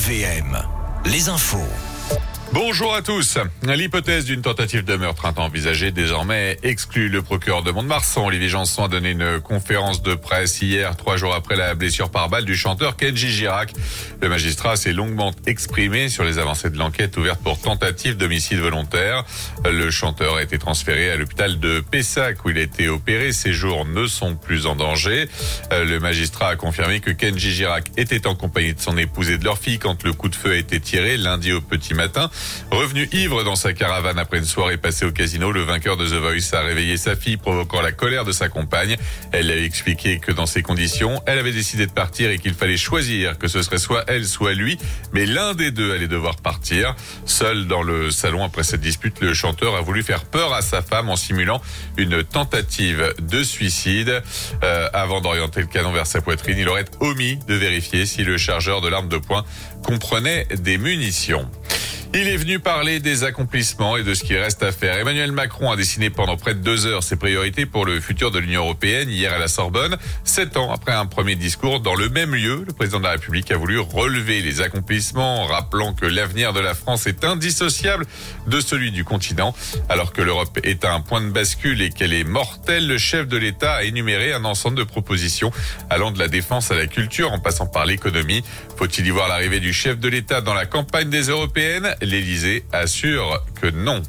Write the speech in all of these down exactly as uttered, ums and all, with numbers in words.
V M, les infos. Bonjour à tous. L'hypothèse d'une tentative de meurtre envisagée désormais exclue. Le procureur de Mont-de-Marsan, Olivier Janson, a donné une conférence de presse hier, trois jours après la blessure par balle du chanteur Kenji Girac. Le magistrat s'est longuement exprimé sur les avancées de l'enquête ouverte pour tentative d'homicide volontaire. Le chanteur a été transféré à l'hôpital de Pessac où il a été opéré. Ses jours ne sont plus en danger. Le magistrat a confirmé que Kenji Girac était en compagnie de son épouse et de leur fille quand le coup de feu a été tiré lundi au petit matin. Revenu ivre dans sa caravane après une soirée passée au casino, le vainqueur de The Voice a réveillé sa fille, provoquant la colère de sa compagne. Elle lui a expliqué que dans ces conditions, elle avait décidé de partir et qu'il fallait choisir, que ce serait soit elle, soit lui, mais l'un des deux allait devoir partir. Seul dans le salon après cette dispute, le chanteur a voulu faire peur à sa femme en simulant une tentative de suicide. Euh, avant d'orienter le canon vers sa poitrine, il aurait omis de vérifier si le chargeur de l'arme de poing comprenait des munitions. Il est venu parler des accomplissements et de ce qui reste à faire. Emmanuel Macron a dessiné pendant près de deux heures ses priorités pour le futur de l'Union européenne hier à la Sorbonne. Sept ans après un premier discours dans le même lieu, le président de la République a voulu relever les accomplissements, rappelant que l'avenir de la France est indissociable de celui du continent. Alors que l'Europe est à un point de bascule et qu'elle est mortelle, le chef de l'État a énuméré un ensemble de propositions allant de la défense à la culture en passant par l'économie. Faut-il y voir l'arrivée du chef de l'État dans la campagne des européennes ? L'Élysée assure que non.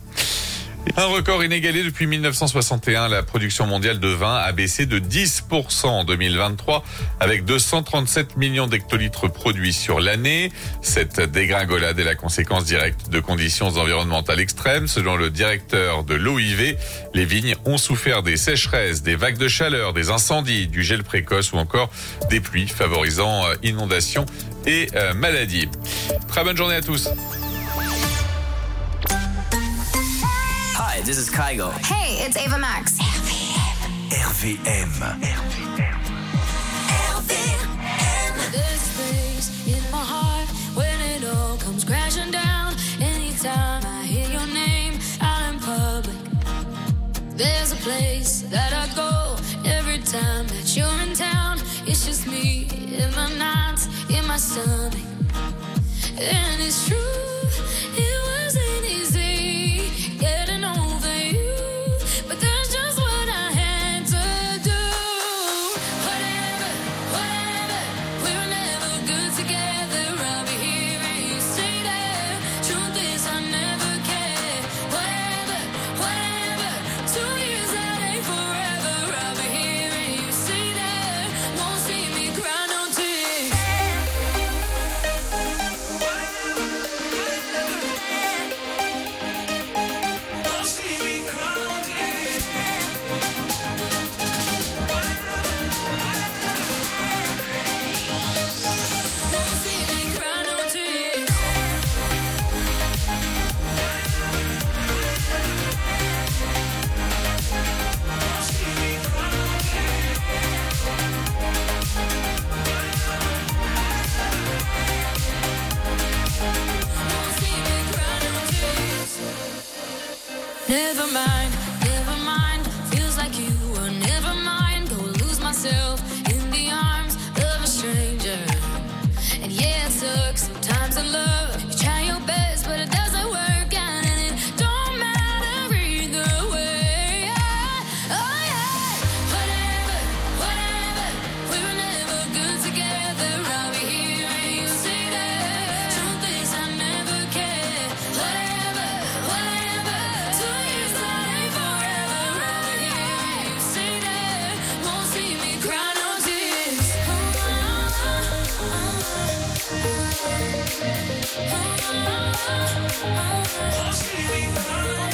Un record inégalé depuis mille neuf cent soixante et un, la production mondiale de vin a baissé de dix pour cent en deux mille vingt-trois avec deux cent trente-sept millions d'hectolitres produits sur l'année. Cette dégringolade est la conséquence directe de conditions environnementales extrêmes. Selon le directeur de l'O I V, les vignes ont souffert des sécheresses, des vagues de chaleur, des incendies, du gel précoce ou encore des pluies favorisant inondations et euh, maladies. Très bonne journée à tous. Hi, this is Kygo. Hey, it's Ava Max. R V M. There's space in my heart when it all comes crashing down. Anytime I hear your name out in public, there's a place that I go every time that you're in town. It's just me in my nights, in my stomach, and it's true. It wasn't easy getting over you, but that's just what I had to do. Whatever, whatever, we were never good together. I'll be here and you stay there. Truth is I never cared. Whatever, whatever, two years that ain't forever. I'll be here and you stay there. Won't see me cry no tears. Never mind, never mind. Feels like you were never mind. Go lose myself in the arms of a stranger. And yeah, it sucks sometimes in love. You try your best, but it doesn't work out, and it don't matter either way. Oh yeah, whatever, whatever. We were never good together. I'll be here and you stay there. Truth is I never cared. Whatever, whatever. Two years that ain't forever. I'll be here and you stay there. Won't see me cry no tears. Won't see me cry.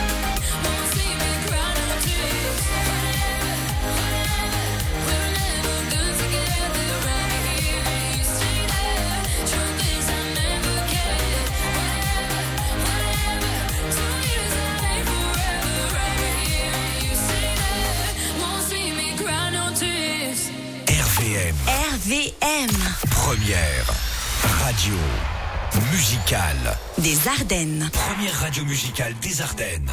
Won't see me cry no tears. Whatever, whatever. We were never V M. Première radio musicale des Ardennes. Première radio musicale des Ardennes.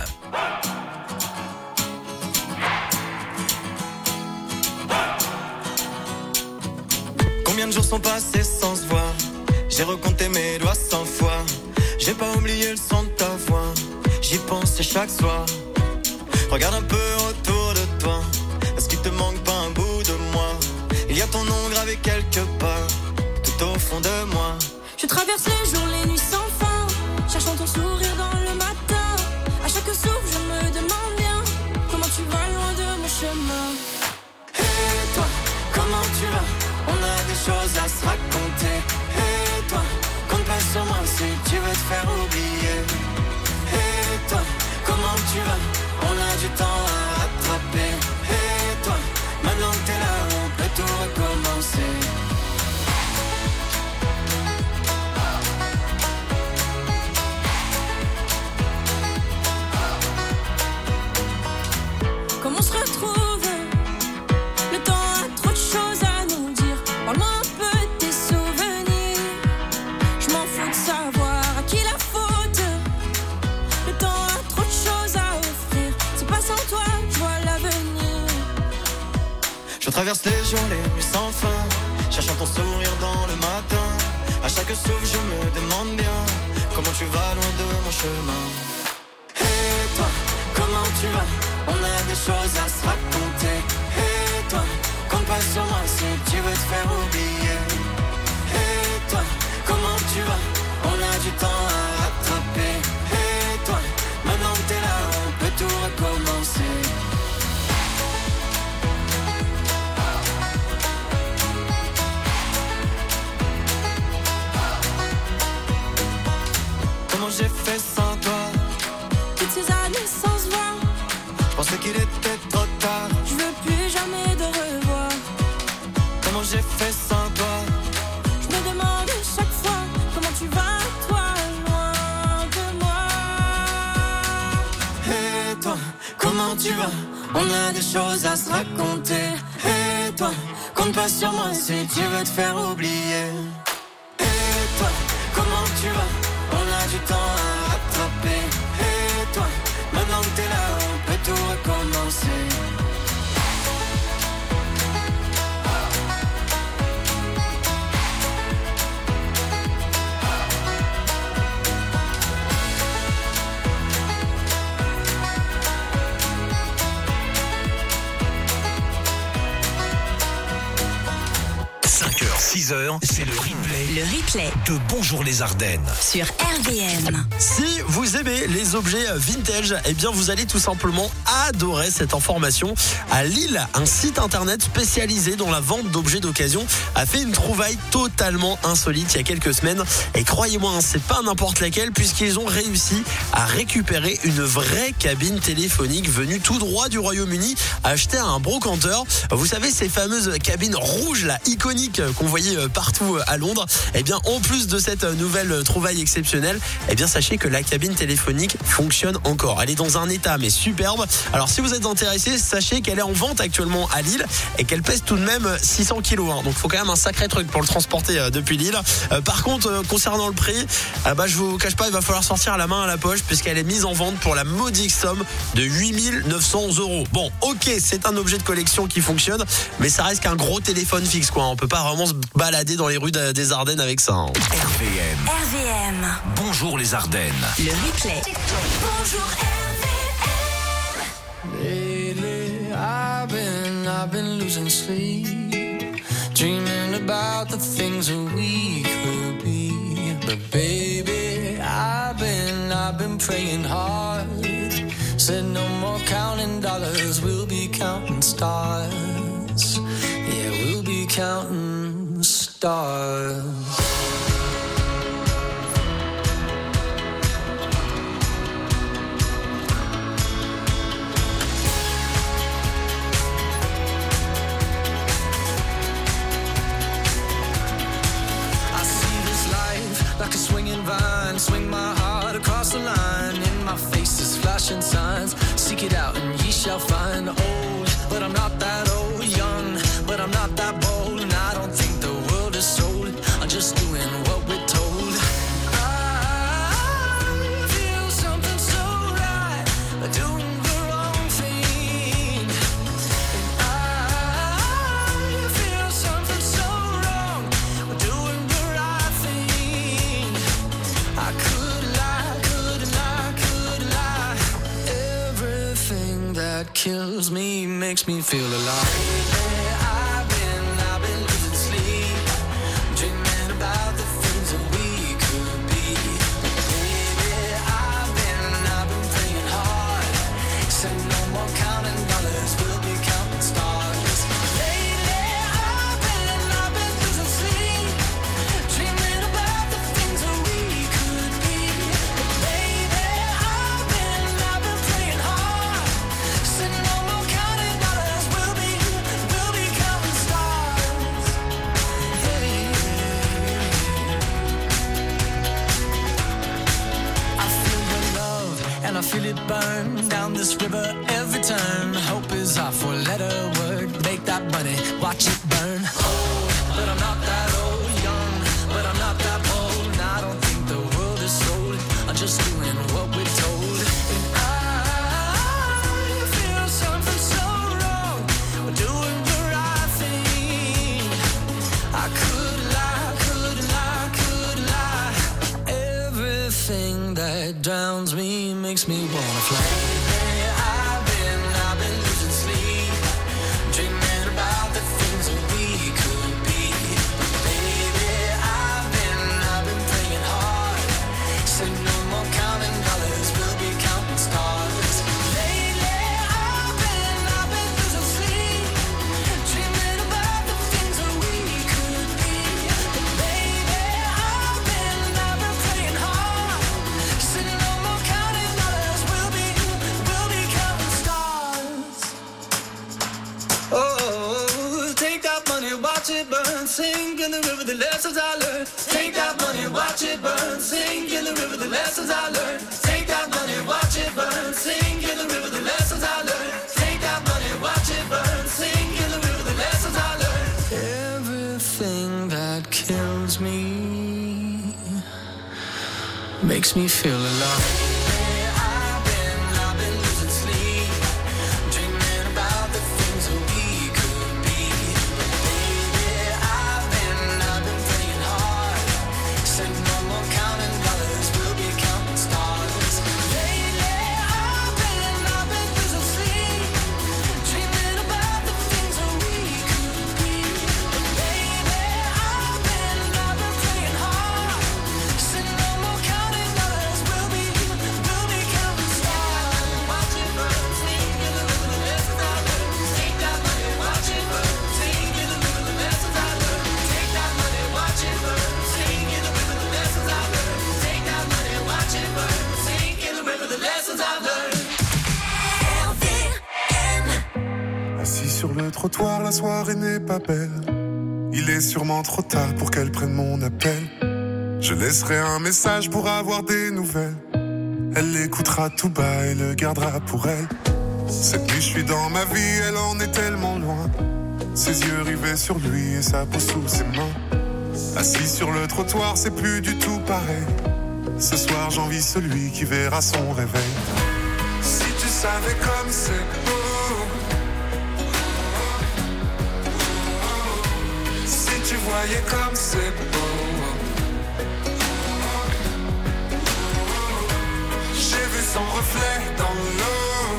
Combien de jours sont passés sans se voir? J'ai recompté mes doigts cent fois. J'ai pas oublié le son de ta voix. J'y pense chaque soir. Regarde un peu autour de toi. Est-ce qu'il te manque pas un bout de moi? Il y a ton nom gravé quelque part, tout au fond de moi. Je traverse les jours, les nuits sans fin, cherchant ton sourire dans le matin. À chaque souffle, je me demande bien comment tu vas loin de mon chemin. Et toi, comment tu vas? On a des choses à se raconter. Et toi, compte pas sur moi si tu veux te faire oublier. Et toi, comment tu vas? On a du temps à rattraper. Et toi, maintenant que t'es là, on peut tout recommencer. Comment on se retrouve? Le temps a trop de choses à nous dire. Parle-moi un peu de tes souvenirs. Je m'en fous de savoir à qui la faute. Le temps a trop de choses à offrir. C'est pas sans toi que je vois l'avenir. Je traverse les jours, les nuits sans fin, cherchant ton sourire dans le matin. À chaque souffle, je me demande bien comment tu vas loin de mon chemin. Et toi, comment tu vas? On a des choses à se raconter. Et toi, compte pas sur moi si tu veux te faire oublier. Et toi, comment tu vas? On a du temps à rattraper. Et toi, maintenant que t'es là, on peut tout recommencer. Comment j'ai fait sans toi? Toutes ces années sans se voir, Je pensais qu'il était trop tard. je veux plus jamais de revoir. Comment j'ai fait sans toi? Je me demande chaque fois comment tu vas, toi, loin de moi. Et toi, comment tu vas? On a des choses à se raconter. Et toi, compte pas sur moi si tu veux te faire oublier. Et toi, comment tu vas? On a du temps à rattraper. Et toi, maintenant que t'es là, on peut tout recommencer. cinq heures, six heures, c'est le replay Le replay de Bonjour les Ardennes. sur R V M. Si vous aimez les objets vintage, eh bien vous allez tout simplement adorer cette information. À Lille, un site internet spécialisé dans la vente d'objets d'occasion a fait une trouvaille totalement insolite il y a quelques semaines. Et croyez-moi, hein, c'est pas n'importe laquelle, puisqu'ils ont réussi à récupérer une vraie cabine téléphonique venue tout droit du Royaume-Uni, achetée à un brocanteur. Vous savez, ces fameuses cabines rouges, là, iconiques, qu'on voyait partout à Londres. Eh bien, en plus de cette nouvelle trouvaille exceptionnelle, eh bien, sachez que la cabine téléphonique fonctionne encore. Elle est dans un état mais superbe. Alors, si vous êtes intéressé, sachez qu'elle est en vente actuellement à Lille et qu'elle pèse tout de même six cents kilos. Hein. Donc, il faut quand même un sacré truc pour le transporter depuis Lille. Euh, par contre, euh, concernant le prix, euh, bah, je vous cache pas, il va falloir sortir la main à la poche puisqu'elle est mise en vente pour la modique somme de huit mille neuf cents euros. Bon, ok, c'est un objet de collection qui fonctionne, mais ça reste qu'un gros téléphone fixe, quoi. On peut pas vraiment se balader dans les rues des Ardennes avec ça. Hein. R V M. R V M. Bonjour les Ardennes. Le replay. Bonjour R V M. Lately, I've been, I've been losing sleep, dreaming about the things that we could be. But baby, I've been, I've been praying hard. Said no more counting dollars, we'll be counting stars. Yeah, we'll be counting stars. Like a swinging vine, swing my heart across the line. In my face is flashing signs. Seek it out and ye shall find. Old, but I'm not that old. Young, but I'm not that bold. And I don't think the that kills me makes me feel alive. I've been, I've been losing sleep, dreaming about the things that we could be. Baby, I've been, I've been praying hard, said no more counting dollars, we'll be counting stars. Lately, I've been, I've been losing sleep, dreaming about the things that we could be. Baby, I've been, I've been praying hard, said no more counting dollars, we'll be, we'll be counting stars. Hey. I feel your love and I feel it burn down this river every turn. Hope is our four-letter word. Make that money, watch it burn. Old, but I'm not that old. Young, but I'm not that bold. And I don't think the world is sold. I'm just doing what we're told. And I feel something so wrong. We're doing the right thing. I could lie, could lie, could lie. Everything that drowns me makes me wanna fly. I've been, I've been losing sleep, dreaming about the things that we could be. Baby, I've been, I've been praying hard, said no more counting dollars, we'll be counting stars. Lately, I've been, I've been losing sleep, dreaming about the things that we could be. Baby, I've been, I've been praying hard, said no more counting dollars, we'll be, we'll be counting stars. Oh, take that money, watch it burn, sink in the river, the lessons I learned. Take that money, watch it burn, sink in the river, the lessons I learned. Take that money, watch it burn, sink in the river, the lessons I learned. Take that money, watch it burn, sink in the river, the lessons I learned. Everything that kills me makes me feel alive. I've been, I've been losing sleep, dreaming about the things that we could be. Baby, I've been, I've been praying hard, said no more counting dollars, we'll be counting stars. Lately, I've been, I've been losing sleep, dreaming about the things that we could be. Baby, I've been, I've been praying hard, said no more counting dollars, we'll be, we'll be counting stars. Watch it burn, sing in the river, the lessons I learned. Take that money, watch it burn, sing in the river, the lessons I learned. Take that money, watch it burn, sing in the river, the lessons I learned. Take that money, watch it burn, sing in the river, the lessons I learned. Assis sur le trottoir, la soirée n'est pas belle. Il est sûrement trop tard pour qu'elle prenne mon appel. Je laisserai un message pour avoir des nouvelles. Elle l'écoutera tout bas et le gardera pour elle. Cette nuit je suis dans ma vie, elle en est tellement loin. Ses yeux rivés sur lui et sa peau sous ses mains. Assis sur le trottoir, c'est plus du tout pareil. Ce soir j'envie celui qui verra son réveil. Si tu savais comme c'est beau, si tu voyais comme c'est beau. J'ai vu son reflet dans l'eau.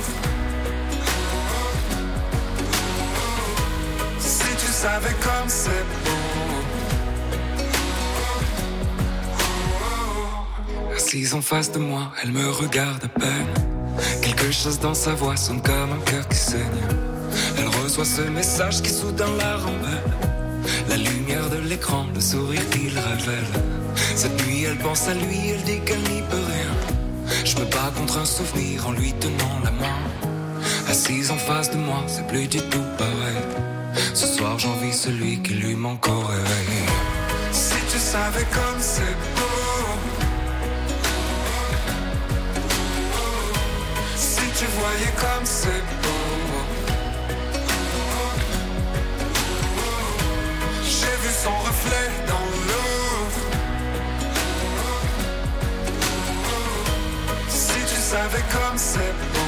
Si tu savais comme c'est beau. Assise en face de moi, elle me regarde à peine. Quelque chose dans sa voix sonne comme un cœur qui saigne. Elle reçoit ce message qui soudain la rembelle. La lumière de l'écran, le sourire qu'il révèle. Cette nuit elle pense à lui, elle dit qu'elle n'y peut rien. Je me bats contre un souvenir en lui tenant la main. Assise en face de moi, c'est plus du tout pareil. Ce soir j'envie celui qui lui manque au réveil. Si tu savais comme c'est beau. Si tu voyais comme c'est beau. J'ai vu son reflet dans l'eau. Si tu savais comme c'est beau.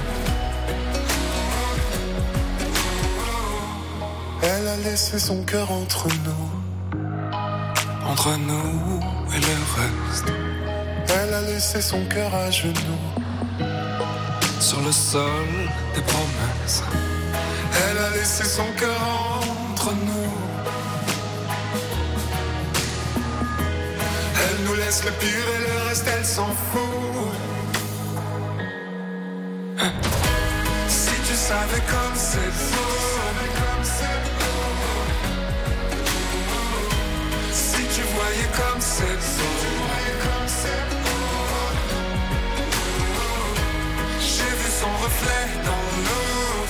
Elle a laissé son cœur entre nous. Entre nous et le reste. Elle a laissé son cœur à genoux. sur le sol des promesses. Elle a laissé son cœur entre nous. Elle nous laisse le pire et le reste elle s'en fout. Si tu savais comme c'est beau. Si tu voyais comme c'est beau. J'ai vu son reflet dans l'eau.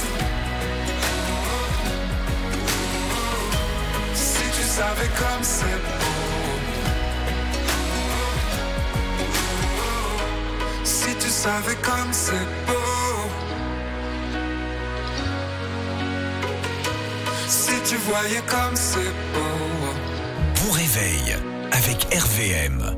Si tu savais comme c'est beau. Si tu savais comme c'est beau. Si tu voyais comme c'est beau. Bon réveil avec R V M.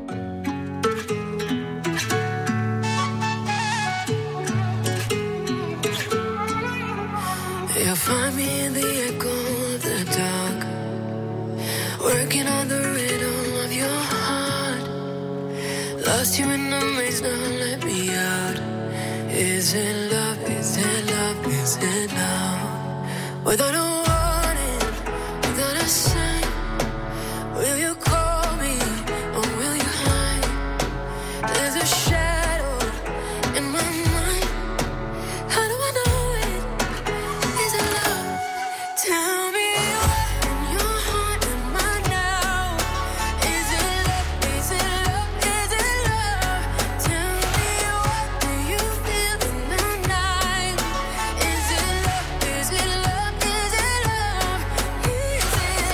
You'll find me in the echo of the dark, working on the rhythm of your heart. Lost you in the maze, now let me out. Is it love, is it love, is it love? Without a warning, without a sign, will you call me or will you hide? There's a shadow in my mind. How do I know it? Is it love? Tell me what in your heart am I now? Is it love? Is it love? Is it love? Tell me what do you feel in the night? Is it love? Is it love? Is it love? Is it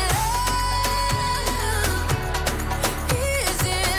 love? Is it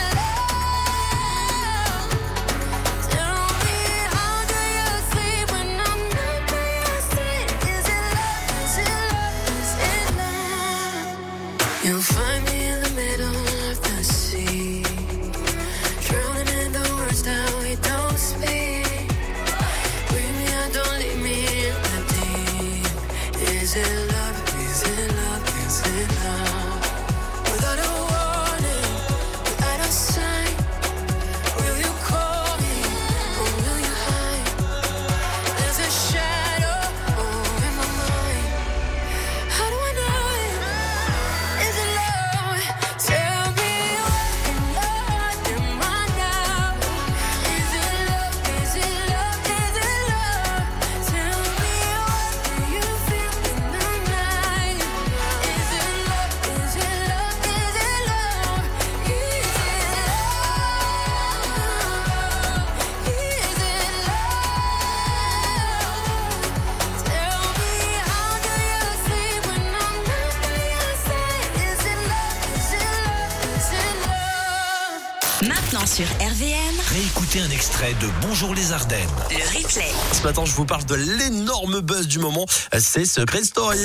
love? Tell me how do you sleep when I'm not by your side? Is it love? Is it love? Is it love? You'll find me in the middle of the sea, drowning in the words that we don't speak. Bring me out, don't leave me in the deep. Is it love? Is it love? Is it love? Without a warning, without a sign, will you call me or will you hide? There's a shadow over my mind. How do I know it? Is it love? Tell me what in your heart am I now? Is it love? Is it love? Is it love? Tell me what do you feel in the night? Is it love? Is it love? Is it love? Is it love? Is it love? Tell me how do you sleep when I'm not by your side? Is it love? Is it love? Is it love? Maintenant sur R V M, Réécoutez un extrait de Bonjour les Ardennes. le replay. Ce matin, je vous parle de l'énorme buzz du moment. C'est Secret Story.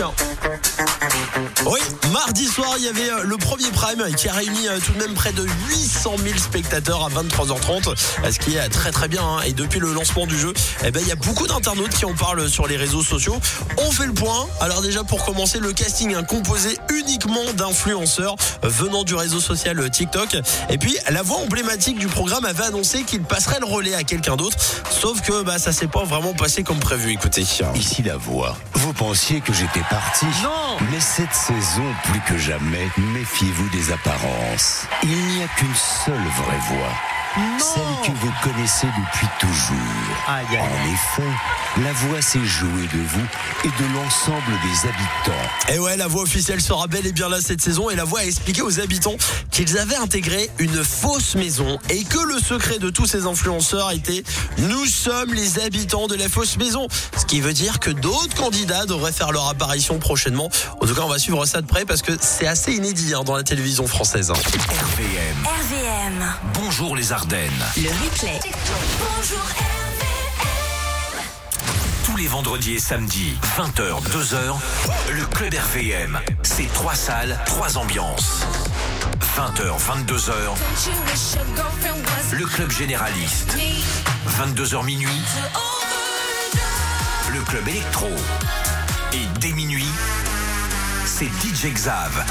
Oui, mardi soir, il y avait euh, le premier prime qui a réuni euh, tout de même près de huit cent mille spectateurs à vingt-trois heures trente, ce qui est très très bien. Hein. Et depuis le lancement du jeu, eh ben, il y a beaucoup d'internautes qui en parlent sur les réseaux sociaux. On fait le point. Alors déjà, pour commencer, le casting hein, composé uniquement d'influenceurs euh, venant du réseau social euh, TikTok. Et puis, la voix emblématique du programme avait annoncé qu'il passerait le relais à quelqu'un d'autre. Sauf que bah, ça s'est pas vraiment passé comme prévu. Écoutez. Ici la voix. Vous pensiez que j'étais parti? Non. Mais cette saison, plus que jamais, méfiez-vous des apparences. Il n'y a qu'une seule vraie voix. Non. Celle que vous connaissez depuis toujours. Aïe, aïe, aïe. En effet, la voix s'est jouée de vous et de l'ensemble des habitants. Et ouais, la voix officielle sera bel et bien là cette saison et la voix a expliqué aux habitants qu'ils avaient intégré une fausse maison et que le secret de tous ces influenceurs était « Nous sommes les habitants de la fausse maison ». Ce qui veut dire que d'autres candidats devraient faire leur apparition prochainement. En tout cas, on va suivre ça de près parce que c'est assez inédit hein, dans la télévision française. R V M. R V M, Bonjour les Ardennes. le replay. Bonjour R V M. Tous les vendredis et samedis, vingt heures, deux heures, le Club R V M. C'est trois salles, trois ambiances. vingt heures, vingt-deux heures, Don't you wish your girlfriend was le Club Généraliste. me? vingt-deux heures minuit, Overdrive. le Club Électro. Et dès minuit, c'est D J Xav.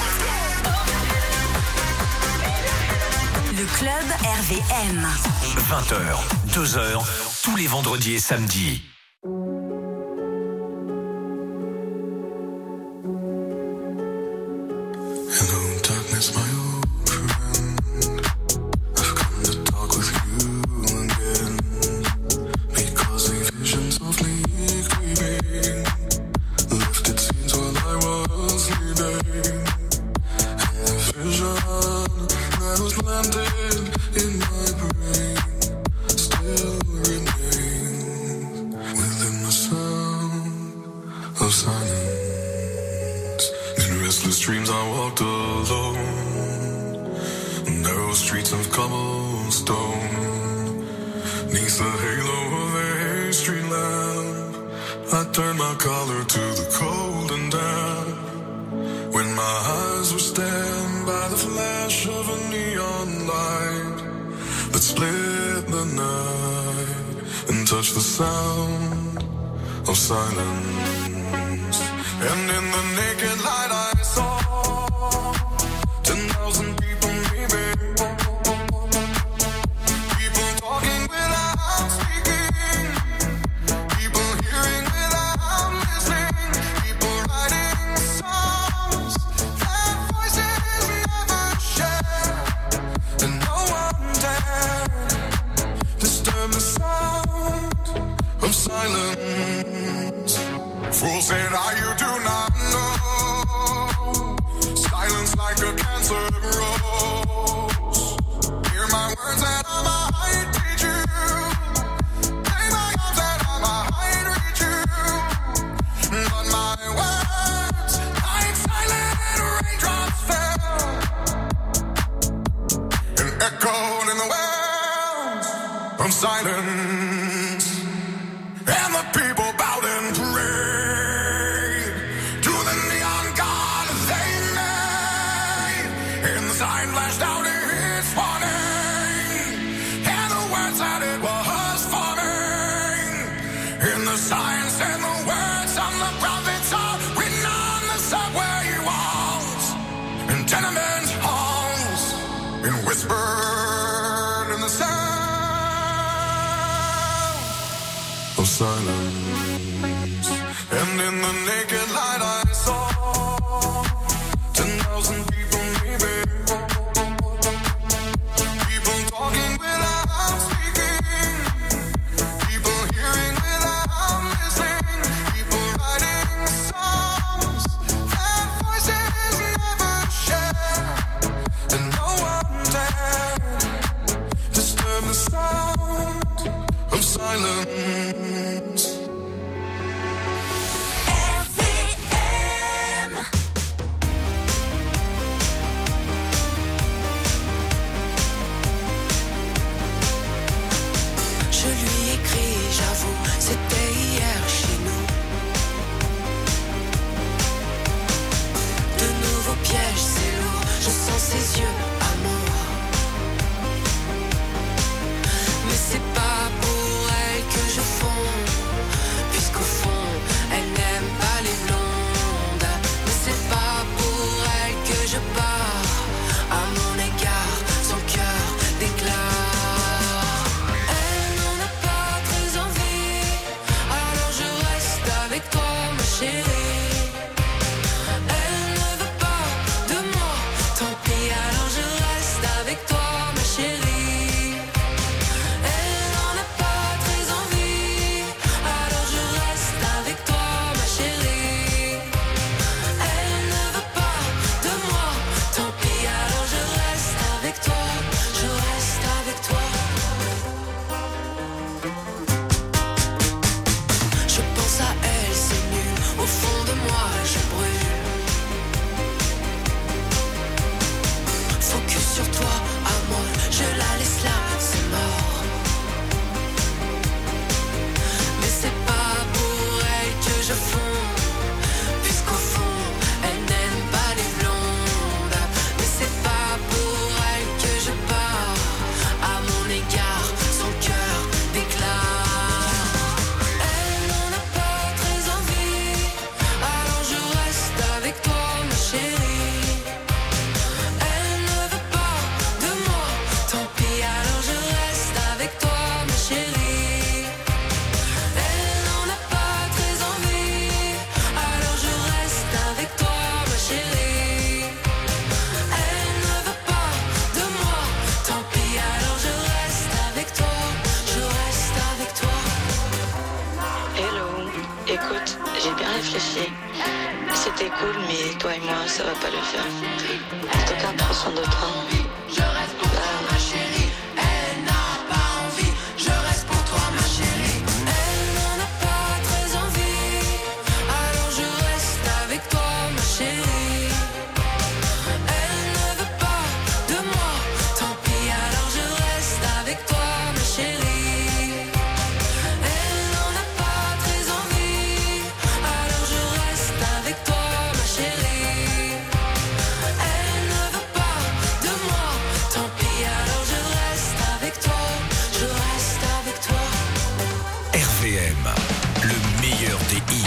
Le club R V M. vingt heures, deux heures, tous les vendredis et samedis. Hello, darkness, my old friend. I've come to talk with you again. Because a vision softly creeping left its scenes while I was sleeping. And the vision that was planted in my brain still remains within the sound of silence. In restless dreams I walked alone, narrow streets of cobblestone, neath the halo of a street lamp. I turned my collar to the cold and damp, when my eyes were stabbed by the flash of a neon light that split the night and touched the sound of silence. And in the naked light I saw ten thousand people maybe, people talking without speaking, people hearing without listening, people writing songs that voices never share, and no one dared disturb the sound of silence. Fool said, "Are you do not know? Silence like a cancer grows. Hear my words and I might teach you. Lay my arms and I might reach you. But my words, like silent raindrops fell and echoed in the wells of silence. And the people bowed and prayed to the neon god they made. And the sign flashed out its warning, and the words that it was forming. And the sign said the words on the prophets are written on the subway walls and tenement halls, and whispered in the sound of silence. And in the naked light I saw ten thousand people maybe, people talking without speaking, people hearing without listening, people writing écoute, j'ai bien réfléchi. C'était cool, mais toi et moi, ça va pas le faire. En tout cas, prends soin de toi. Je reste pour toi, ma chérie. Elle n'a pas envie. Je reste pour toi, ma chérie. Elle n'en a pas très envie. Alors je reste avec toi, ma chérie. Elle ne veut pas de moi. Tant pis, alors je reste avec toi, ma chérie. Elle n'en a pas très envie. Alors je reste avec toi, ma chérie. Elle ne veut pas de moi. Tant pis, alors je reste avec toi. Je reste avec toi. R V M, le meilleur des hits.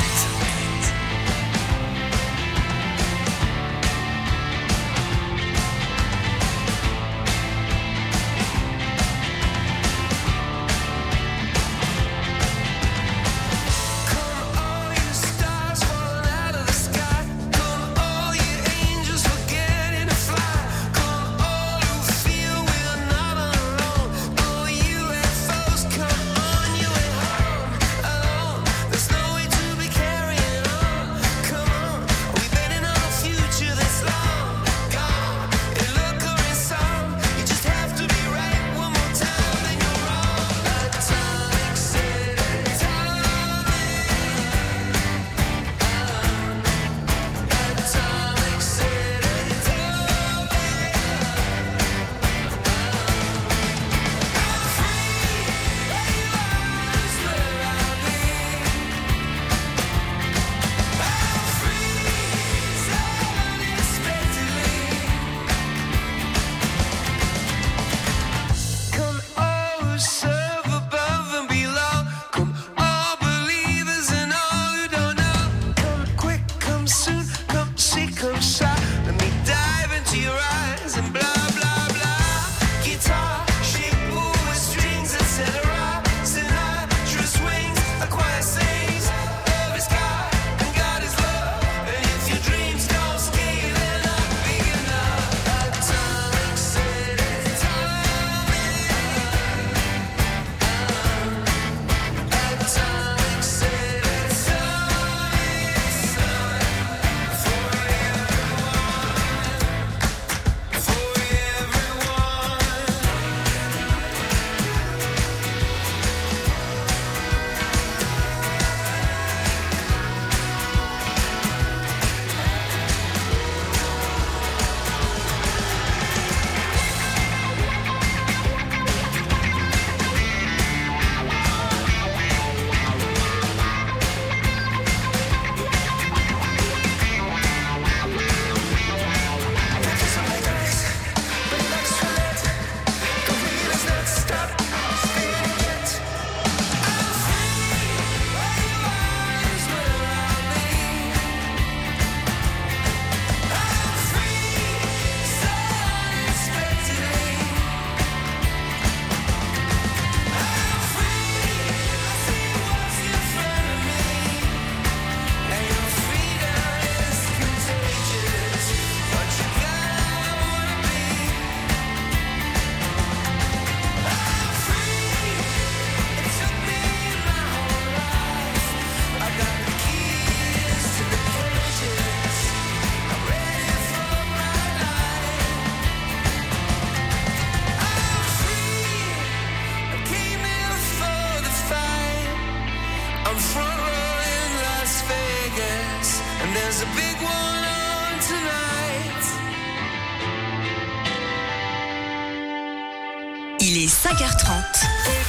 Il est cinq heures trente.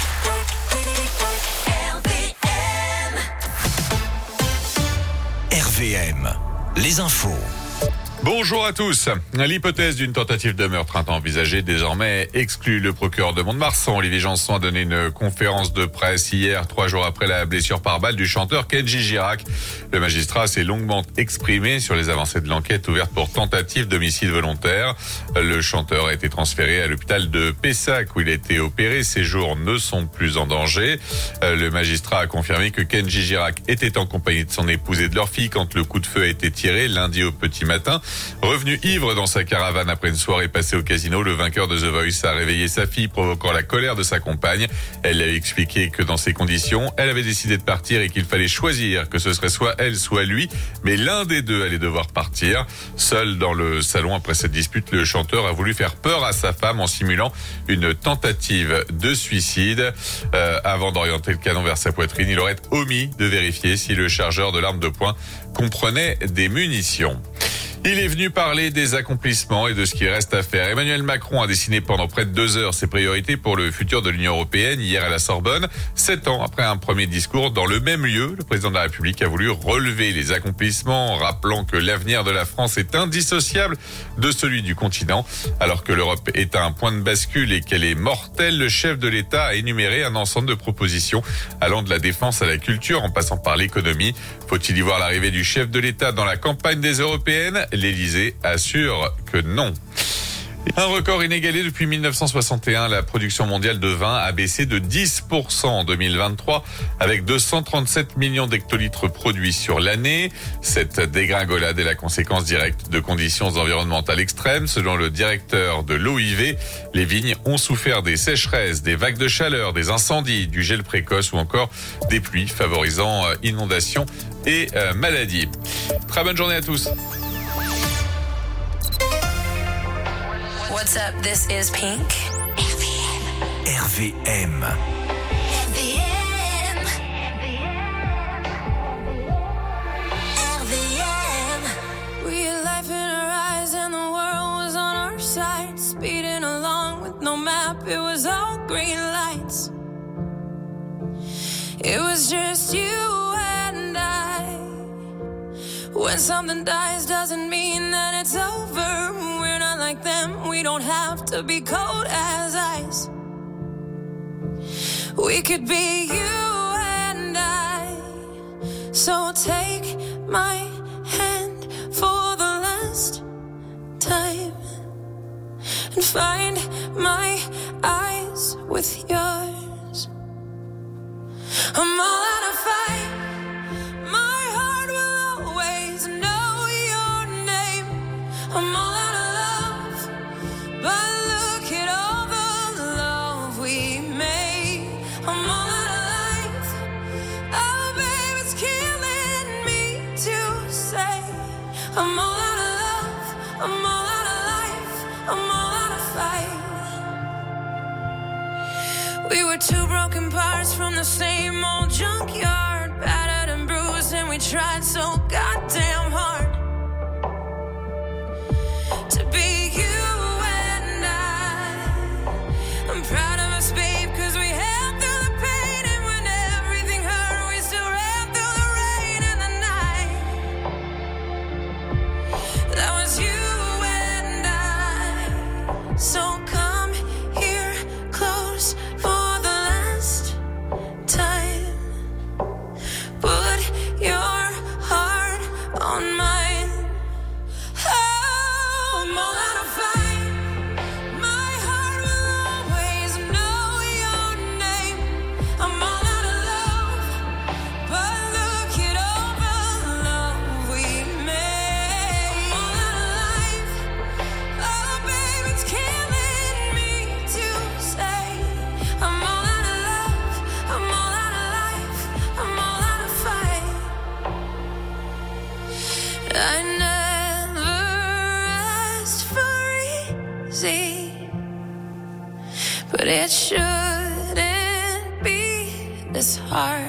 R V M, les infos. Bonjour à tous. L'hypothèse d'une tentative de meurtre envisagée désormais exclue. Le procureur de Mont-de-Marsan, Olivier Janson, a donné une conférence de presse hier, trois jours après la blessure par balle du chanteur Kenji Girac. Le magistrat s'est longuement exprimé sur les avancées de l'enquête ouverte pour tentative d'homicide volontaire. Le chanteur a été transféré à l'hôpital de Pessac où il a été opéré. Ses jours ne sont plus en danger. Le magistrat a confirmé que Kenji Girac était en compagnie de son épouse et de leur fille quand le coup de feu a été tiré lundi au petit matin. Revenu ivre dans sa caravane après une soirée passée au casino, le vainqueur de The Voice a réveillé sa fille, provoquant la colère de sa compagne. Elle lui a expliqué que dans ces conditions, elle avait décidé de partir et qu'il fallait choisir, que ce serait soit elle, soit lui, mais l'un des deux allait devoir partir. Seul dans le salon après cette dispute, le chanteur a voulu faire peur à sa femme en simulant une tentative de suicide. Euh, avant d'orienter le canon vers sa poitrine, il aurait omis de vérifier si le chargeur de l'arme de poing comprenait des munitions. Il est venu parler des accomplissements et de ce qui reste à faire. Emmanuel Macron a dessiné pendant près de deux heures ses priorités pour le futur de l'Union européenne hier à la Sorbonne. Sept ans après un premier discours dans le même lieu, le président de la République a voulu relever les accomplissements, rappelant que l'avenir de la France est indissociable de celui du continent. Alors que l'Europe est à un point de bascule et qu'elle est mortelle, le chef de l'État a énuméré un ensemble de propositions allant de la défense à la culture en passant par l'économie. Faut-il y voir l'arrivée du chef de l'État dans la campagne des européennes ? L'Élysée assure que non. Un record inégalé depuis mille neuf cent soixante et un, la production mondiale de vin a baissé de dix pour cent en deux mille vingt-trois avec deux cent trente-sept millions d'hectolitres produits sur l'année. Cette dégringolade est la conséquence directe de conditions environnementales extrêmes. Selon le directeur de l'O I V, les vignes ont souffert des sécheresses, des vagues de chaleur, des incendies, du gel précoce ou encore des pluies favorisant inondations et euh, maladies. Très bonne journée à tous. What's up? This is Pink. R V M. R V M. R V M. We had life in our eyes and the world was on our side. Speeding along with no map, it was all green lights. It was just you and I. When something dies doesn't mean that it's over. We're not like them, we don't have to be cold as ice. We could be you and I. So take my hand for the last time and find my eyes with yours. I'm all out of fight. My heart will always know your name. I'm all out of love, but look at all the love we made. I'm all out of life. Oh, babe, it's killing me to say. I'm all out of love. I'm all out of life. I'm all out of fight. We were two broken parts from the same old junkyard, battered and bruised, and we tried so goddamn hard to be you and I. I'm proud of us, babe, cause we held through the pain, and when everything hurt, we still ran through the rain and the night. That was you and I. So come here close for the last time. Put your heart on mine. Oh, I'm all out of fight. My heart will always know your name. I'm all out of love, but look at all the love we made. I'm all out of life. Oh, babe, it's killing me to say. I'm all out of love. I'm all out of life. I'm all out of fight. I never asked for easy, but it shouldn't be this hard.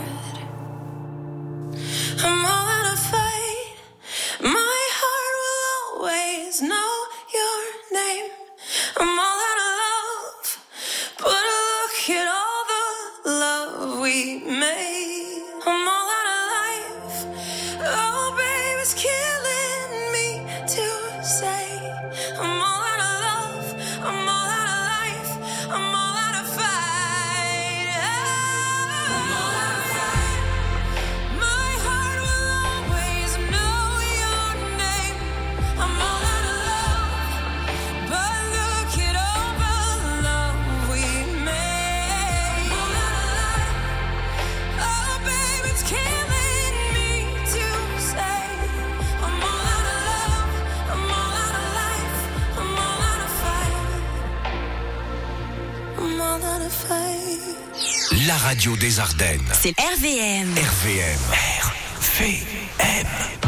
I'm all out of fight. My heart will always know your name. I'm all out of love, but look at all the love we made. I'm all out of life. Oh, babe, it's killing me to say. I'm all out of love. I'm all out of life. I'm all out of fight. I'm all out of fight. My heart will always know your name. I'm all out of love, but look at all the love we made. I'm all out of life. Oh, babe, it's killing me to say. radio des Ardennes. C'est R V M. R V M. R V M.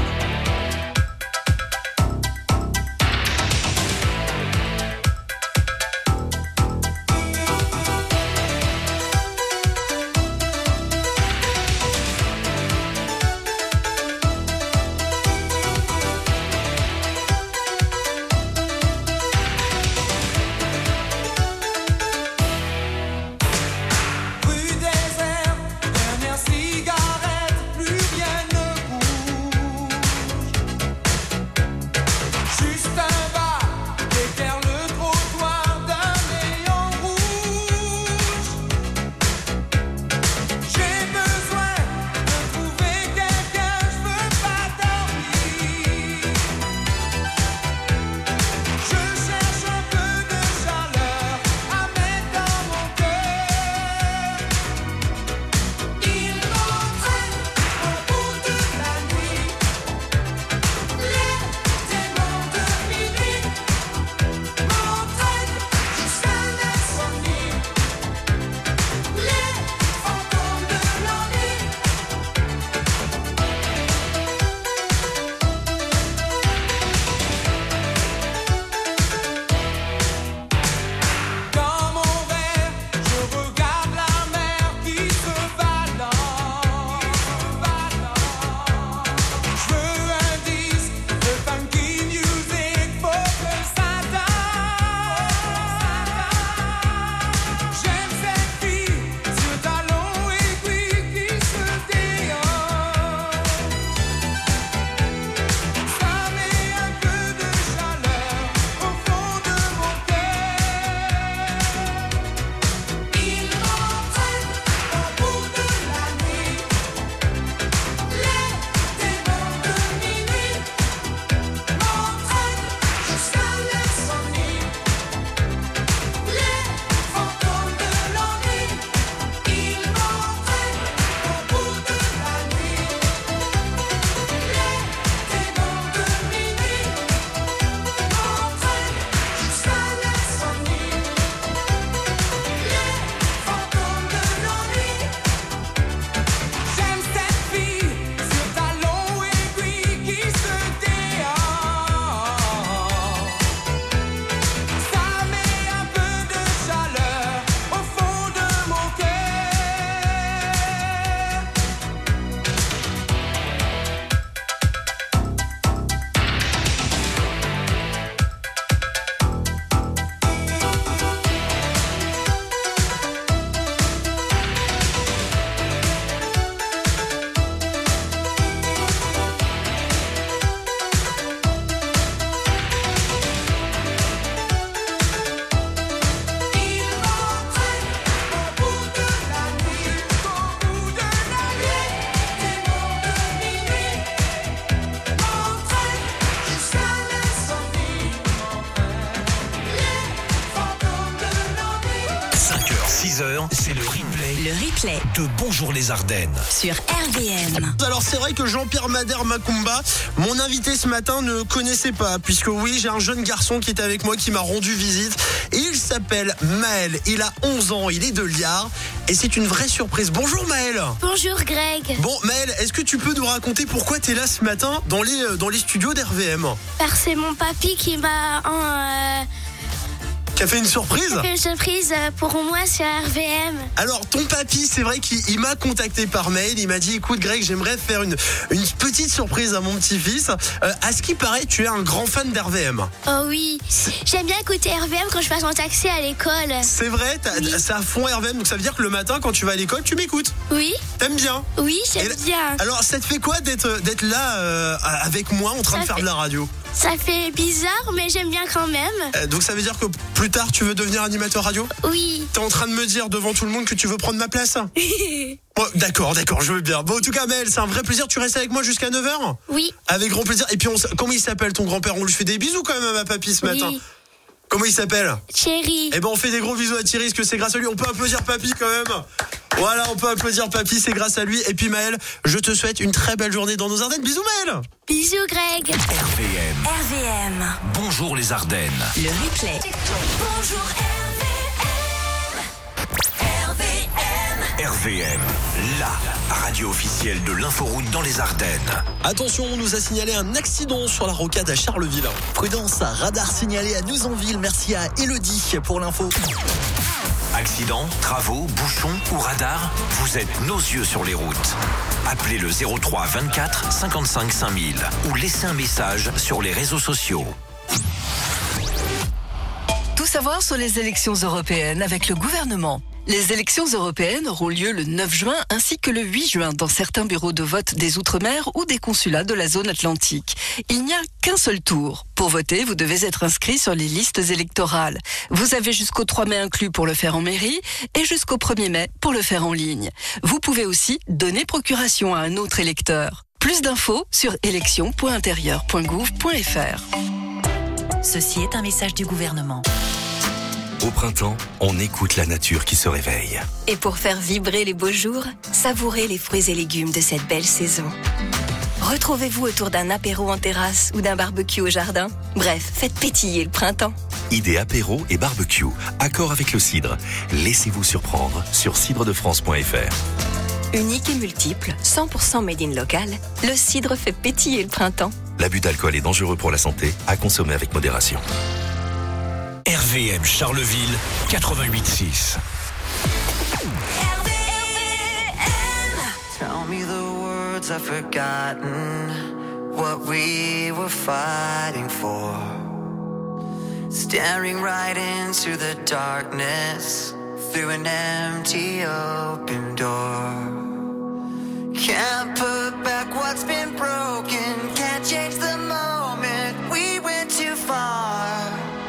six heures, c'est le replay. Le replay de Bonjour les Ardennes. Sur R V M. Alors c'est vrai que Jean-Pierre Madère Macumba, mon invité ce matin, ne connaissait pas. Puisque oui, j'ai un jeune garçon qui est avec moi, qui m'a rendu visite. Et il s'appelle Maël. Il a onze ans, il est de Liard. Et c'est une vraie surprise. Bonjour Maël. Bonjour Greg. Bon Maël, est-ce que tu peux nous raconter pourquoi tu es là ce matin dans les, dans les studios d'R V M? Parce que c'est mon papy qui m'a... Euh... Qui a fait une surprise Qui a fait une surprise pour moi sur R V M. Alors ton papy, c'est vrai qu'il il m'a contacté par mail. Il m'a dit écoute Greg, j'aimerais faire une, une petite surprise à mon petit-fils. euh, À ce qui paraît, tu es un grand fan d'R V M. Oh oui, j'aime bien écouter R V M quand je passe en taxi à l'école. C'est vrai, oui. C'est à fond R V M. Donc ça veut dire que le matin quand tu vas à l'école, tu m'écoutes. Oui. T'aimes bien? Oui, j'aime Et, bien. Alors ça te fait quoi d'être, d'être là euh, avec moi en train ça de faire fait, de la radio? Ça fait bizarre, mais j'aime bien quand même. euh, Donc ça veut dire que plus tard tu veux devenir animateur radio? Oui. T'es en train de me dire devant tout le monde que tu veux prendre ma place? Oh, d'accord, d'accord, je veux bien. Bon, en tout cas, Maël, c'est un vrai plaisir. Tu restes avec moi jusqu'à neuf heures? Oui. Avec grand plaisir. Et puis, on, comment il s'appelle ton grand-père? On lui fait des bisous quand même à ma papy ce oui. matin. Comment il s'appelle? Thierry. Eh ben, on fait des gros bisous à Thierry, parce que c'est grâce à lui. On peut applaudir papy quand même. Voilà, on peut applaudir papy, c'est grâce à lui. Et puis, Maël, je te souhaite une très belle journée dans nos Ardennes. Bisous, Maël. Bisous, Greg. R V M. R V M. Bonjour les Ardennes. Le replay. Bonjour R V M. R V R V M, la radio officielle de l'inforoute dans les Ardennes. Attention, on nous a signalé un accident sur la rocade à Charleville. Prudence, radar signalé à Nouzonville. Merci à Elodie pour l'info. Accident, travaux, bouchons ou radar, vous êtes nos yeux sur les routes. Appelez le zéro trois vingt-quatre cinquante-cinq cinq mille ou laissez un message sur les réseaux sociaux. Tout savoir sur les élections européennes avec le gouvernement. Les élections européennes auront lieu le neuf juin ainsi que le huit juin dans certains bureaux de vote des Outre-mer ou des consulats de la zone atlantique. Il n'y a qu'un seul tour. Pour voter, vous devez être inscrit sur les listes électorales. Vous avez jusqu'au trois mai inclus pour le faire en mairie et jusqu'au premier mai pour le faire en ligne. Vous pouvez aussi donner procuration à un autre électeur. Plus d'infos sur élections point intérieur point gouv point f r. Ceci est un message du gouvernement. Au printemps, on écoute la nature qui se réveille. Et pour faire vibrer les beaux jours, savourez les fruits et légumes de cette belle saison. Retrouvez-vous autour d'un apéro en terrasse ou d'un barbecue au jardin. Bref, faites pétiller le printemps. Idée apéro et barbecue, accord avec le cidre. Laissez-vous surprendre sur cidre de france point f r. Unique et multiple, cent pour cent made in local, le cidre fait pétiller le printemps. L'abus d'alcool est dangereux pour la santé, à consommer avec modération. R V M Charleville quatre-vingt-huit six. Tell me the words I've forgotten, what we were fighting for. Staring right into the darkness, through an empty open door. Can't put back what's been broken, can't change the moment, we went too far.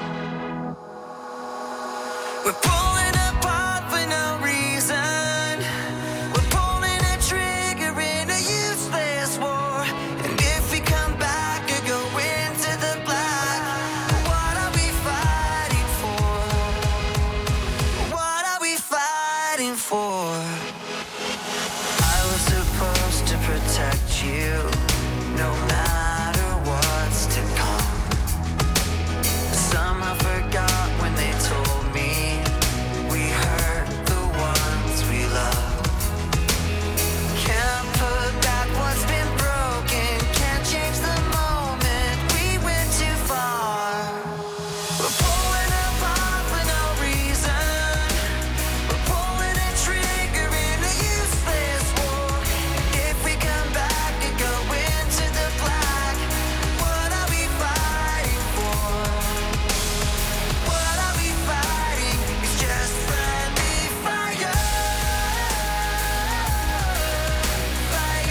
We're pulling apart for no reason. We're pulling a trigger in a useless war. And if we come back or go into the black, what are we fighting for? What are we fighting for? I was supposed to protect you, no matter what's to come. Some I forgot when they told me we hurt the ones we love. Can't put back what's been broken, can't change the moment, we went too far. We're pulling apart for no reason. We're pulling a trigger in a useless war. If we come back and go into the black, what are we fighting for? What are we fighting? It's just friendly fire. Fire.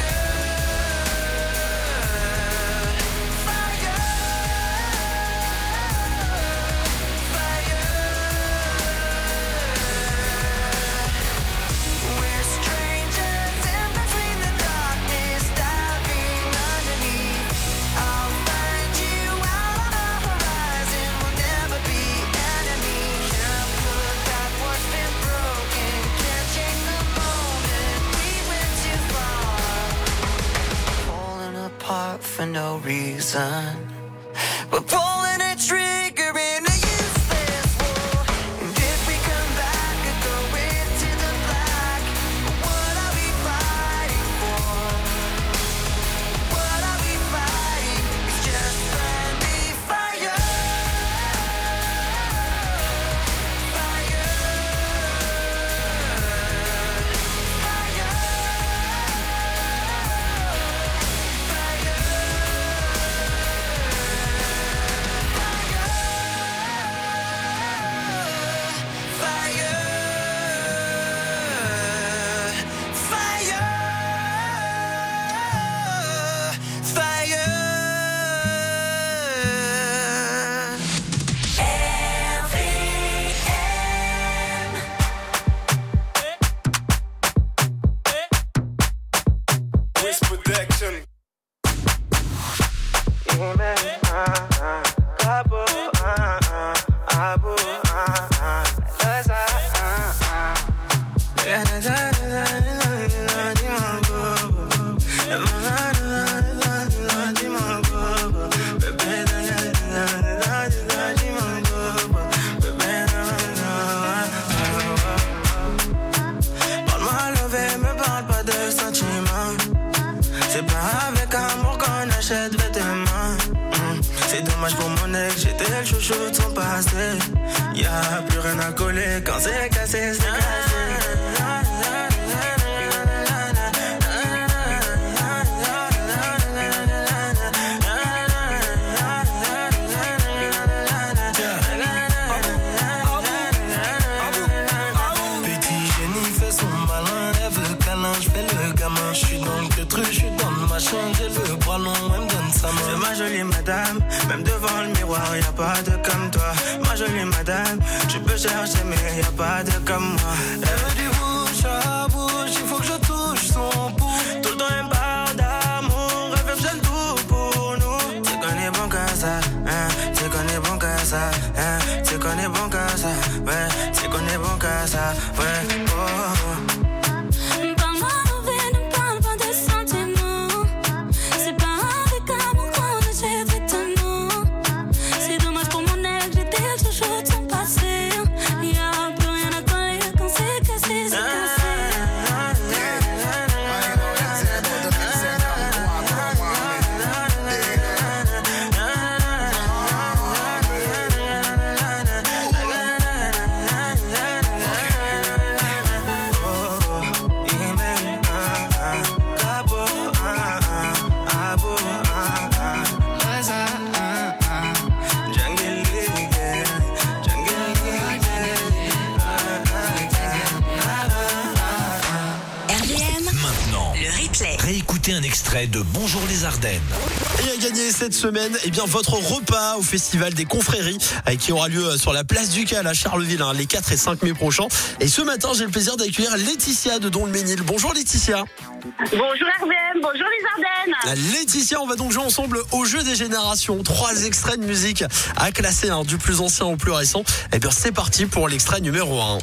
We're strangers in between the darkness, diving underneath. I'll find you out on the horizon, we'll never be enemies. Can't put back what's been broken, can't change the moment, we went too far. Falling apart for no reason. We're pulling a trigger in a useless war. And if we come back and go into the black, what are we fighting for? What are we fighting? It's just friendly fire. Fire. Parle-moi achète vêtements. Mm. C'est dommage pour mon ex, j'étais le chouchou de son passé. Y'a plus rien à coller quand c'est cassé, c'est cassé. J'ai le bras long, elle me donne sa main. C'est ma jolie madame, même devant le miroir, y'a pas de comme toi. Ma jolie madame, tu peux chercher, mais y'a pas de comme moi. Elle veut du bouche à bouche, il faut que je touche son pouls. Tout le temps elle me parle d'amour, elle veut que j'aime tout pour nous. Tu connais bon que ça, hein, tu connais bon que ça, hein, tu connais bon que ça, ouais, tu connais bon que ça, ouais, oh. Réécoutez un extrait de Bonjour les Ardennes. Et à gagner cette semaine, eh bien, votre repas au Festival des Confréries qui aura lieu sur la place du Cal à Charleville hein, les quatre et cinq mai prochains. Et ce matin, j'ai le plaisir d'accueillir Laetitia de Don-le-Ménil. Bonjour Laetitia. Bonjour R V M, bonjour les Ardennes. Laetitia, on va donc jouer ensemble au jeu des générations. Trois extraits de musique à classer hein, du plus ancien au plus récent. Et bien c'est parti pour l'extrait numéro un.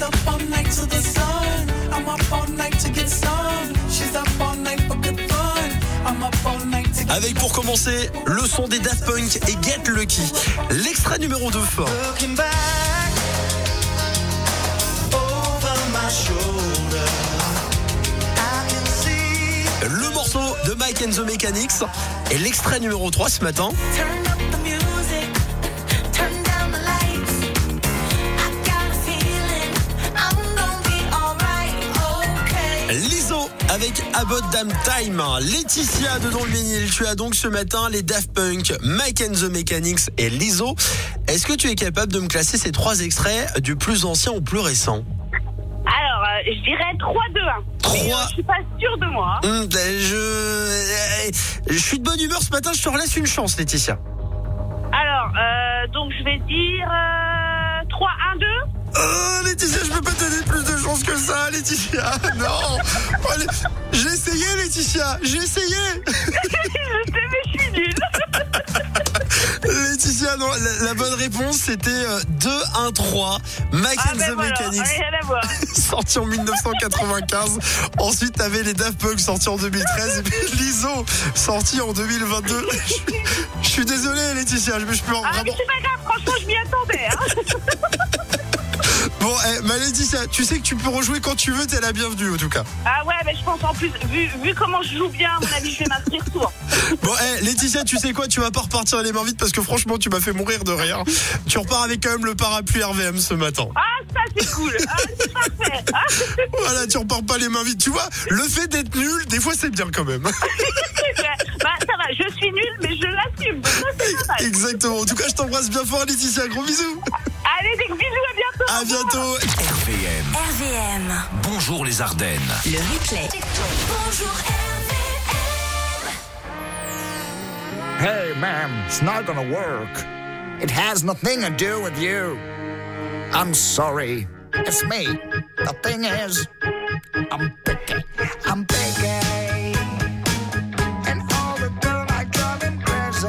Avec pour commencer le son des Daft Punk et Get Lucky. L'extrait numéro deux. Le morceau de Mike and the Mechanics. Et l'extrait numéro trois ce matin. Lizzo avec About Damn Time. Laetitia de Don-le-Ménil, tu as donc ce matin les Daft Punk, Mike and the Mechanics et Lizzo. Est-ce que tu es capable de me classer ces trois extraits du plus ancien au plus récent? Alors, euh, je dirais trois deux un. trois euh, Je suis pas sûre de moi. Mmh, ben, je... je suis de bonne humeur ce matin, je te relaisse une chance Laetitia. Alors, euh, donc je vais dire euh, trois un deux. Oh Laetitia, je peux pas te donner plus de chance que ça Laetitia. Non. Allez, j'ai essayé Laetitia, j'ai essayé. Je sais mais je suis nulle. Laetitia, non, la, la bonne réponse c'était euh, deux un trois. Mike ah and ben the voilà, Mechanics allez, sorti en dix-neuf cent quatre-vingt-quinze. Ensuite t'avais les Daft Punk sortis en deux mille treize et puis Lizzo sorti en deux mille vingt-deux. Je, je suis désolé Laetitia, je me suis plus en Ah vraiment... mais c'est pas grave, franchement je m'y attendais hein. Bon, eh, ma Laetitia, tu sais que tu peux rejouer quand tu veux, t'es la bienvenue en tout cas. Ah ouais, mais je pense en plus, vu, vu comment je joue bien, à mon avis, je vais m'inscrire souvent. Bon, eh, Laetitia, tu sais quoi, tu vas pas repartir les mains vides parce que franchement, tu m'as fait mourir de rire. Tu repars avec quand même le parapluie R V M ce matin. Ah, ça c'est cool, ah, c'est parfait. Ah. Voilà, tu repars pas les mains vides. Tu vois, le fait d'être nul, des fois c'est bien quand même. Bah, ça va, je suis nulle, mais je l'assume. Ça, c'est pas mal. Exactement. En tout cas, je t'embrasse bien fort, Laetitia. Gros bisous. Allez, des bisous, à bientôt. À bientôt. R V M. R V M. Bonjour les Ardennes. Le replay. Bonjour R V M. Hey, ma'am, it's not gonna work. It has nothing to do with you. I'm sorry. It's me. The thing is, I'm picky. I'm picky. And all the girls, I drive him crazy.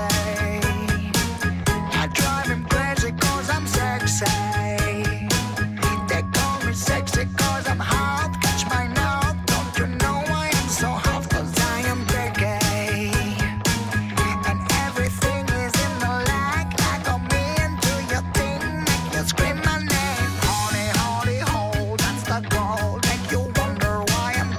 I drive him crazy cause I'm sexy. They call me sexy cause I'm hot. Catch my nose. Don't you know I am so hot cause I am picky. And everything is in the lag. I go me into your thing. Make you scream my name. Honey, honey, hold. That's the goal. Make you wonder why I'm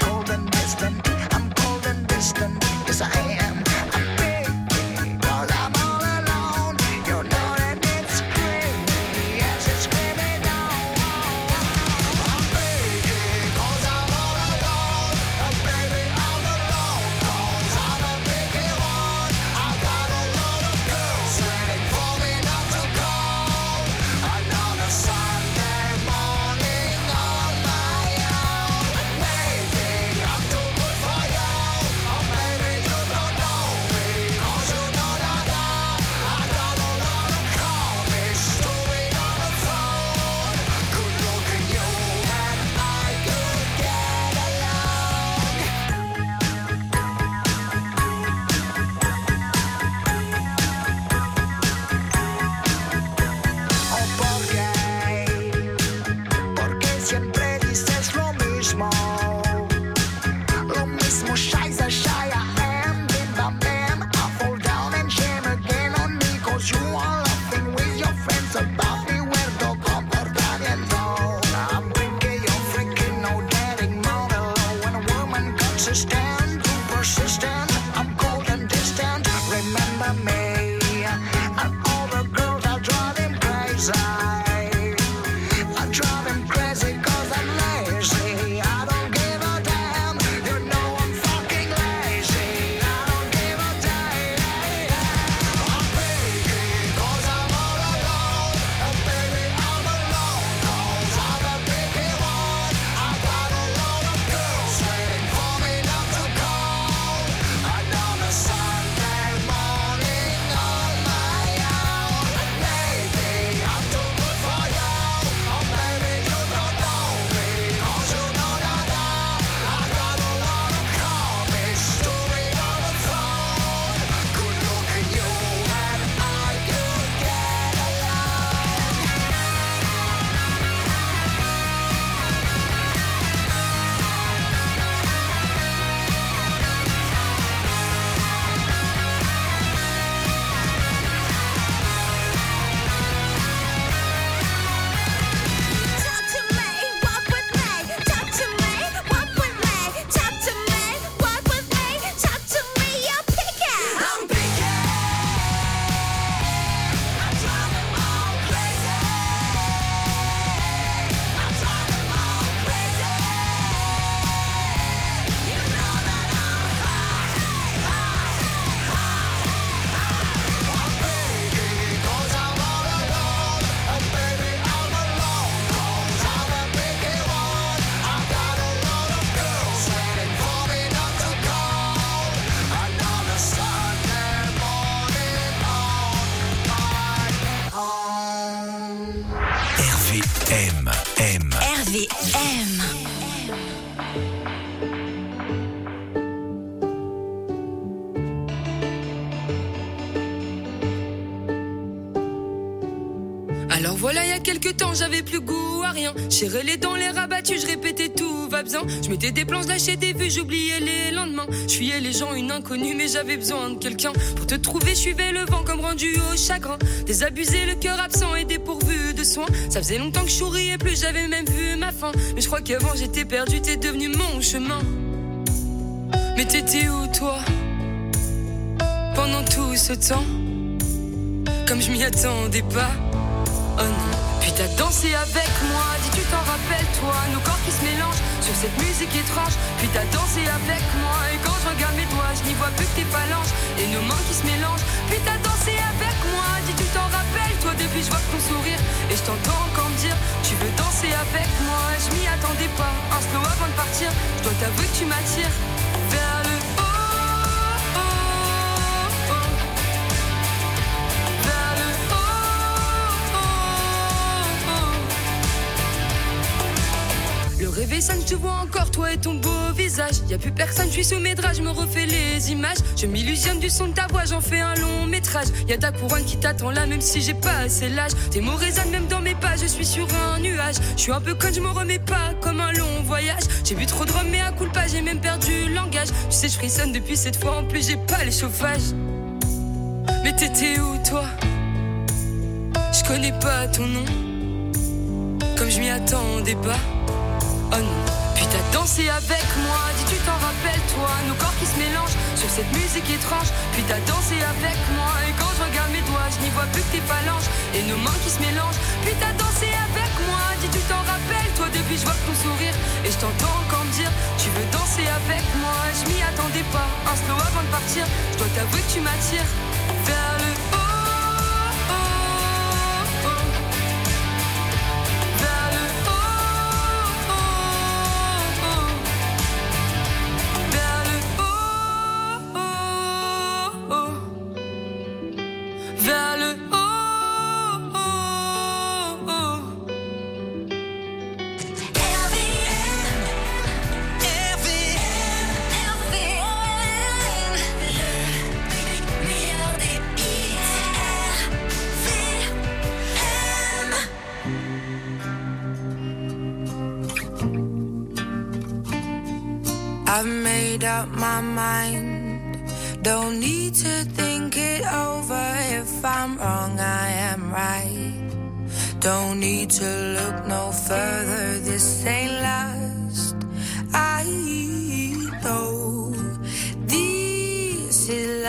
Alors voilà, il y a quelques temps, j'avais plus goût à rien. J'irais les dents, les rabattus, je répétais tout va bien. Je mettais des plans, je lâchais des vues, j'oubliais les lendemains. Je fuyais les gens, une inconnue, mais j'avais besoin de quelqu'un. Pour te trouver, je suivais le vent comme rendu au chagrin. Désabusé, le cœur absent et dépourvu de soins. Ça faisait longtemps que je souriais plus, j'avais même vu ma fin. Mais je crois qu'avant j'étais perdu, t'es devenu mon chemin. Mais t'étais où toi? Pendant tout ce temps, comme je m'y attendais pas. Oh non. Puis t'as dansé avec moi, dis tu t'en rappelles toi. Nos corps qui se mélangent sur cette musique étrange. Puis t'as dansé avec moi, et quand je regarde mes doigts, je n'y vois plus que tes phalanges et nos mains qui se mélangent. Puis t'as dansé avec moi, dis tu t'en rappelles toi. Depuis je vois ton sourire et je t'entends encore me dire tu veux danser avec moi. Je m'y attendais pas, un slow avant de partir. Je dois t'avouer que tu m'attires vers le haut. Le réveil sonne, je te vois encore, toi et ton beau visage. Y'a plus personne, je suis sous mes draps, je me refais les images. Je m'illusionne du son de ta voix, j'en fais un long métrage. Y'a ta couronne qui t'attend là, même si j'ai pas assez l'âge. Tes mots résonnent même dans mes pas, je suis sur un nuage. Je suis un peu conne, je me remets pas comme un long voyage. J'ai bu trop de rhum, mais à coup pas, j'ai même perdu le langage. Tu sais, je frissonne depuis cette fois, en plus j'ai pas les chauffages. Mais t'étais où toi? Je connais pas ton nom, comme je m'y attendais pas. Oh non. Puis t'as dansé avec moi, dis tu t'en rappelles toi. Nos corps qui se mélangent sur cette musique étrange. Puis t'as dansé avec moi, et quand je regarde mes doigts, je n'y vois plus que tes phalanges et nos mains qui se mélangent. Puis t'as dansé avec moi, dis tu t'en rappelles toi. Depuis je vois ton sourire et je t'entends encore me dire tu veux danser avec moi. Je m'y attendais pas, un slow avant de partir. Je dois t'avouer que tu m'attires vers le haut. I've made up my mind, don't need to think it over. If I'm wrong, I am right. Don't need to look no further, this ain't last. I know this is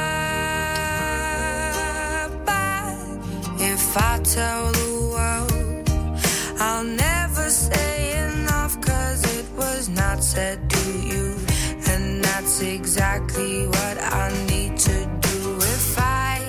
life, but if I tell the world, I'll never say enough, cause it was not said to you, and that's exactly what I need to do if I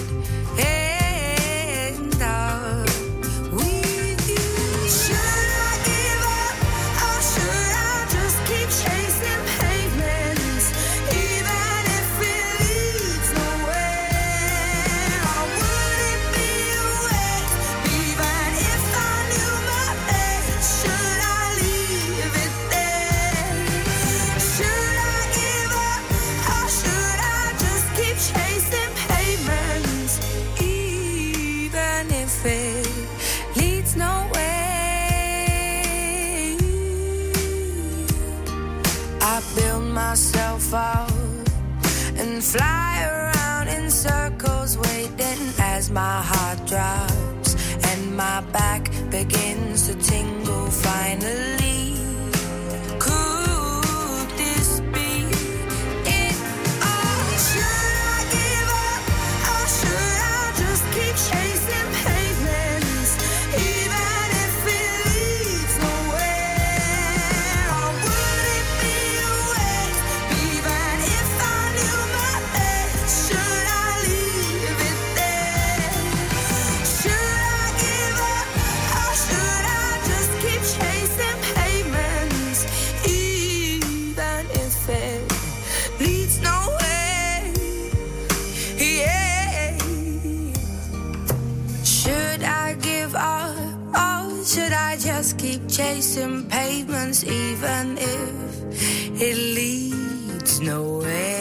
end up with you. Should I give up, or should I just keep chasing pavements, even if it leads nowhere? Or would it be a waste, even if I knew my best? Should I leave it there? Should I give up, or should I just keep chasing pavements, even if it leads nowhere? I build myself up and fly around in circles, waiting as my heart drops and my back begins to tingle finally. Could this be it all? Should I give up, or should I just keep chasing pavements, even if it leads nowhere? Or would it be a waste, even if I knew my best? Should I leave it there? Should I give up, or should I just keep chasing pavements, even if it leads nowhere? Yeah. Should I give up, or should I just keep chasing pavements, even if it leads nowhere?